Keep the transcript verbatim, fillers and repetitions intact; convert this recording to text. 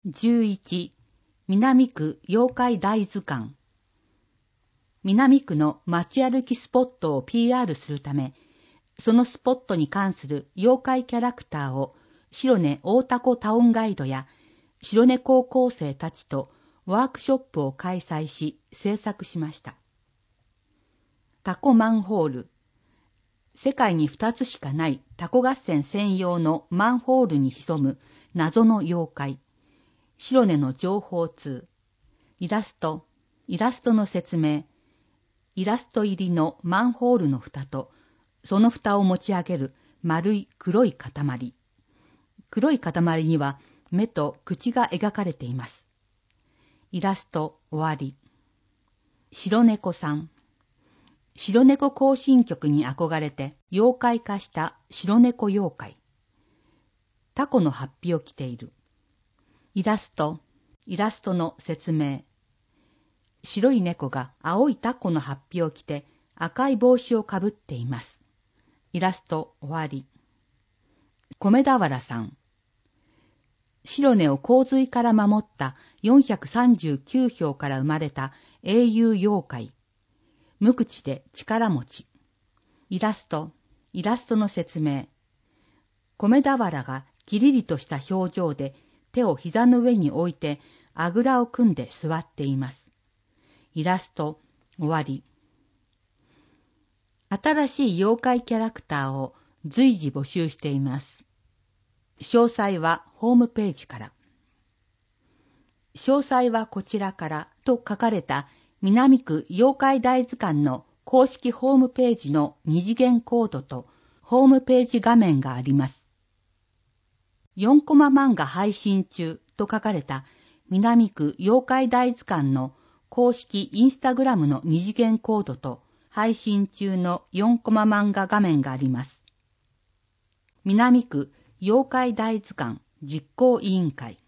じゅういち、南区妖怪大図鑑。南区の街歩きスポットを ピーアール するため、そのスポットに関する妖怪キャラクターを白根大田湖タウンガイドや白根高校生たちとワークショップを開催し制作しました。タコマンホール。世界に二つしかないタコ合戦専用のマンホールに潜む謎の妖怪。白根の情報通。イラスト。イラストの説明。イラスト入りのマンホールの蓋と、その蓋を持ち上げる丸い黒い塊。黒い塊には目と口が描かれています。イラスト終わり。白猫さん。白猫行進曲に憧れて妖怪化した白猫妖怪。タコの法被を着ている。イラスト、イラストの説明。白い猫が青いタコの法被を着て赤い帽子をかぶっています。イラスト終わり。米俵さん。白根を洪水から守ったよんひゃくさんじゅうきゅうひょうから生まれた英雄妖怪。無口で力持ち。イラスト、イラストの説明。米俵がキリリとした表情で手を膝の上に置いてあぐらを組んで座っています。イラスト終わり。新しい妖怪キャラクターを随時募集しています。詳細はホームページから。詳細はこちらからと書かれた南区妖怪大図鑑の公式ホームページの二次元コードとホームページ画面があります。よんコマ漫画配信中と書かれた南区妖怪大図鑑の公式インスタグラムの二次元コードと配信中のよんコマ漫画画面があります。南区妖怪大図鑑実行委員会。